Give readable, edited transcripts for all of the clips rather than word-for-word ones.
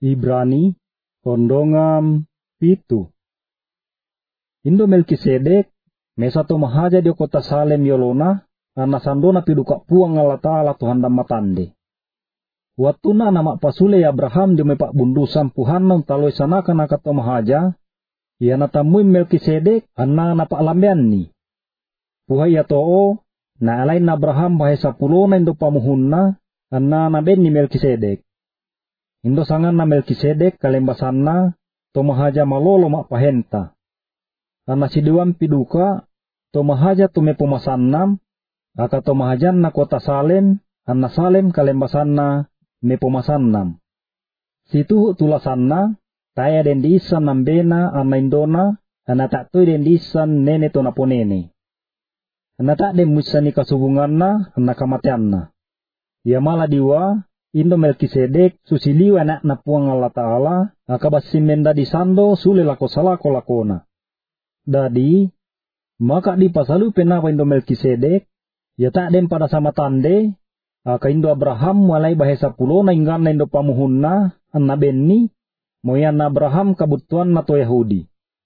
Ibrani kondongam pitu. Indo Melkisedek mesa to mahaja di kota Salem yolona ana sandona piduka puang Allah Ta'ala Tuhan damatande. Watuna nama pasule Abraham di mepak bundu sampuhan non taloi sanaka naka to mahaja ia natamui Melkisedek anna napak lambean ni. Puhai ya to'o na alain Abraham bahai sapulona indo pamuhunna anna naben ni Melkisedek. Indo sangan na Melkisedek kalembasanna to mahaja malolo mak pahenta. Anna sidiwam piduka to mahaja to me pomasannam aka to mahajan na kota Salem anna Salem kalembasanna me pomasannam. Situ tulasanna taya den diisan nambena anna indona anna tak toy den diisan nene to naponene. Anna tak den musani kasubunganna anna kamatianna. Ya mala diwa Indo Melkisedek susiliu anak na puang Allah Ta'ala akabasim menda di sando sule lako salako lakona. Dadi maka di pasalu penapa Indo Melkisedek ya tak den pada sama tande aka Indo Abraham mulai bahasa pulona inggan Indo pamuhunna anna benni moyan Abraham kabutuan nato Yahudi.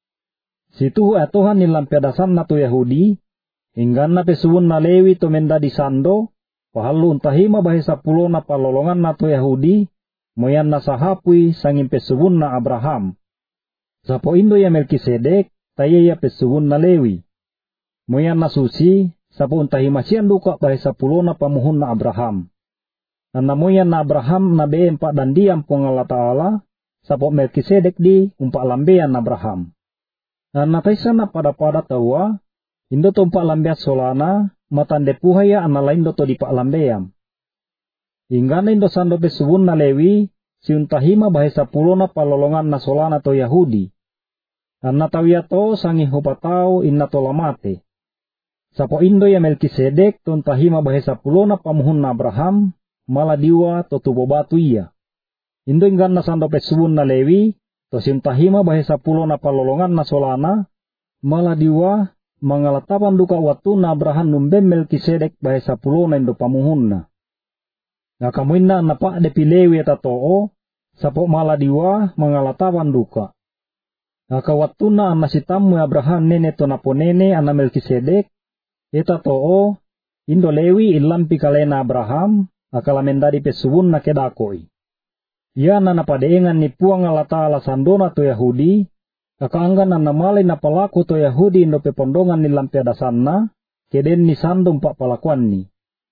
Situ atohan nilam pedasan nato Yahudi inggan na pesuun na Lewi to menda di sando pahalu untahima bahasa pulona palolongan nato Yahudi moyan na sahapui sangin pesuun na Abraham. Sapo Indo ya Melkisedek taya ya pesuun na Lewi. Moyan na susi sapo untahima siyan duka bahasa pulona pamuhun na Abraham. Anna moyan na Abraham na be empak dan diam puang Allah Ta'ala sapo Melkisedek di umpak lambean Abraham. Anna taisa na pada tawa Indo to umpak lambean solana matande puhaya anna lain do to di pak lambeam. Ingana Indo sando pesuun na Lewi si untahima bahasa pulona palolongan na solana to Yahudi. Anna tawia to sangi hupatau inna to lamate. Sapo Indo ya Melkisedek to untahima bahasa pulona pamuhun na Abraham mala diwa to tubo batu iya. Indo ingana sando pesuun na Lewi to si untahima bahasa pulona palolongan na solana mala diwa mangalatapan duka waktu na Abraham numben Melkisedek bahasa pulona Indo pamuhunna. Na kamuinna napak de pilewi eta to'o sapo mala diwa mangalatapan duka. Aka waktu na anasitamu Abraham nene to naponene ana Melkisedek eta to'o Indo Lewi ilampi kalena Abraham akala mendadi pesuun na kedakoi. Ia na napadeengan ni puang Allah Ta'ala sandona to Yahudi kakaanggan na namalay na palaku to Yahudi Indo pepondongan ni lampiadasanna keden ni sando umpak palakuan ni.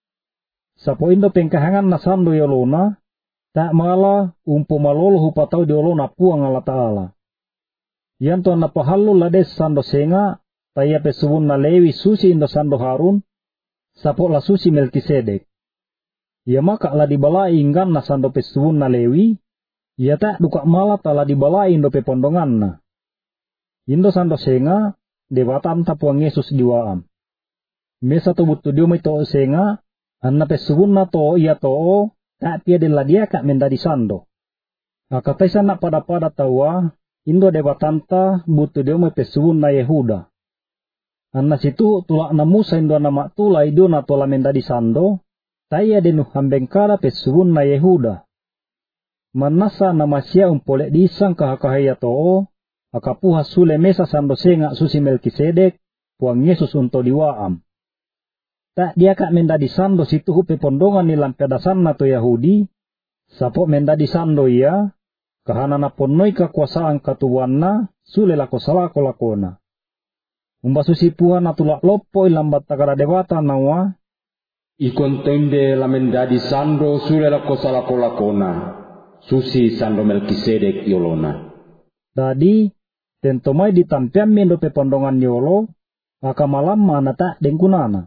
Sapo Indo pengkahangan na sando yolona tak mala umpo malolo hupatau diolona puang Allah Ta'ala. Yanto na pahalu lades sando senga taya pesuun na Lewi susi Indo sando Harun sapo la susi Melkisedek. Ya maka la dibalai inggan na sando pesuun na Lewi ya tak duka mala tala dibalai Indo pepondongan na. Indo sando senga debatan tapuang Yesus diwaam. Mesa to butu dio may to senga anna pesuun na to iya to tak pia de ladia kak mendadi sando. Akatay sana pada tawa Indo debatanta butu dio may pesuun na Yehuda. Anna situ tulak na Musa Indo na matula ido na tola mendadi sando taya denu hambengkala pesuun na Yehuda. Manasa na masya umpolek disang kahakahaya to akapuha sule mesa sando senga susi Melkisedek puang Yesus unto diwaam. Tak dia kak mendadi sando situ hupe pondongan nilang pedasan na to Yahudi sapo mendadi sando ia kahana na ponnoi kakuasaan katuan na sule lako salako lakona. Umba susi puha na tulak lopo ilambat takara dewata nawa ikontende la mendadi sando sule lako salako lakona susi sando Melkisedek yolona. Tadi tentomai ditampian mendo pepondongan yolo aka malam mana tak dengkunana.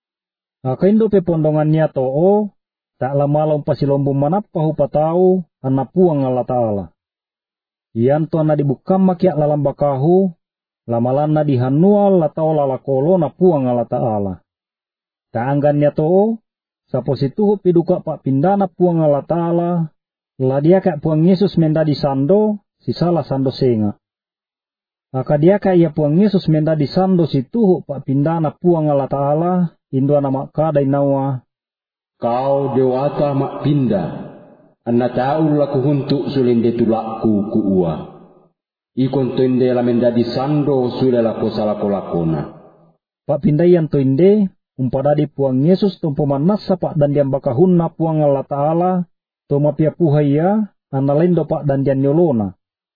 Aka Indo pepondongan niya to'o tak lama pasilombong manapa hupatau anapuang Allah Ta'ala. Iyan to na dibukam makiak lalambakahu lamalan na dihanual atau lalakolo na puang Allah Ta'ala. Kaanggan niya to'o sa posituho piduka pak pindana puang Allah Ta'ala ladia kak puang Yesus mendadi sando si salah sando senga. Aka dia kaya puang Yesus mendadi sando si tuho pak pindana puang Allah Ta'ala Indo anak kada inawa kau dewata mak pinda anna taul laku huntuk sulinde tulakku ku ua. Ikon toinde la mendadi sando sule lako salako lakona. Pak pindayan toinde umpadadi puang Yesus tumpo manasa pak dan diam bakahunna puang Allah Ta'ala toma pia puhaya analendo pak dan dian yolona.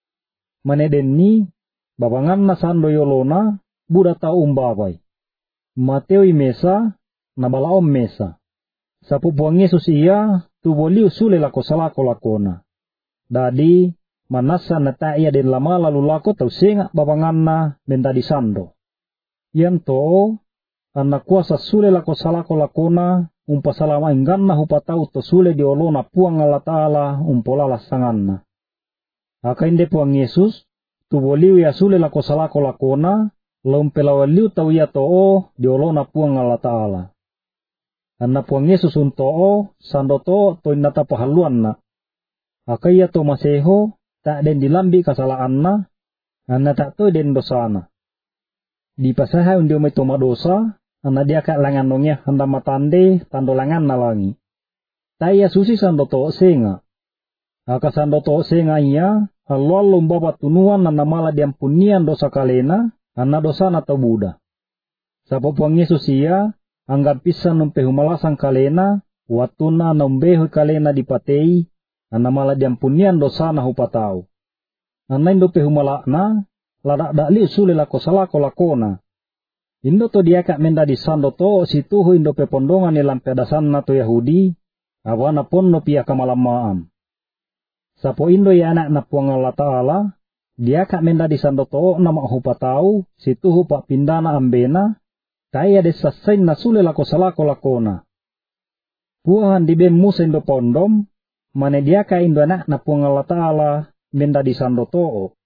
Manedeni babangan na sando yolona buda tau umbawai. Mateo mesa na balaom mesa. Sapu puang Yesus iya tu boliu sule lako salako lakona. Dadi manasa na ta'ia den lama lalu lako tau senga babanganna mendadi sando. Yang to anak kuasa sule lako salako lakona umpasalama engganna hupatau to sule diolona puang Allah Ta'ala umpolala sanganna. Akainde puang Yesus tu boliu ya sule lako salako lakona lompelawaliu tau ya to diolona puang Allah Ta'ala. Anna puang Yesus unto sando to inata pahaluanna. Akaya to maseho tak den dilambi kasalaanna, anna tak to den dosana. Di pasaha undio may toma dosa, anna dia ka langan nongya handa matande tando langan nalangi. Taya susi sando to senga. Aka sando to senga iya, alwal lumbaba tunuan anna mala diampunian dosa kalena, anna dosana to buda. Sapo puang Yesus iya, anggap pisan numpe humalasang kalena, watuna numbehu kalena dipatei, anna mala diampunian dosana hupatau. Anna indo pe humalakna, ladak dakli usule lako salako lakona. Indo to dia kak menda di sando to situhu indo pe pondongan ilang pedasanna to Yahudi, awana pon no pia kamalamaam. Sapo indo ya anak na puang Allah Ta'ala, dia kak menda di sando to nama hupatau, situhu pak pindana ambena, kaya desasain na sule lako salako lakona. Puahan di bem musa indo pondom, mane dia ka indo anak na puang Allah Ta'ala menda di sando to'o.